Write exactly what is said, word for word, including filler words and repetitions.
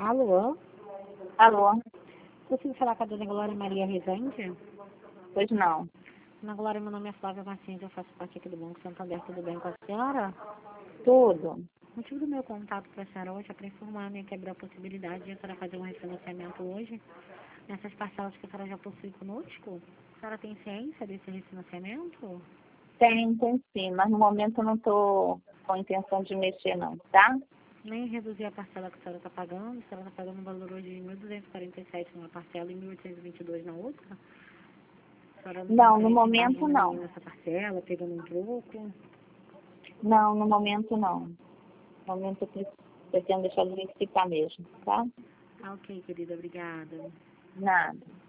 Alô? Alô? Consigo falar com a dona Glória Maria Rezende? Pois não. Dona Glória, meu nome é Flávia Martins, eu faço parte aqui do Banco Santander, tudo bem com a senhora? Tudo. O motivo do meu contato com a senhora hoje é para informar, né, que abriu a possibilidade de a senhora fazer um refinanciamento hoje, nessas parcelas que a senhora já possui conosco. A senhora tem ciência desse refinanciamento? Tem, tem sim, mas no momento eu não estou com intenção de mexer não, tá? Nem reduzir a parcela que a senhora está pagando, a senhora está pagando um valor hoje de mil duzentos e quarenta e sete numa parcela e mil oitocentos e vinte e dois na outra? A senhora não, Não, tem no interesse em momento estar não. diminuindo essa parcela, pegando um troco? Não, no momento não. No momento eu pre- pretendo deixar de ficar mesmo, tá? Ah, ok, querida, obrigada. Nada.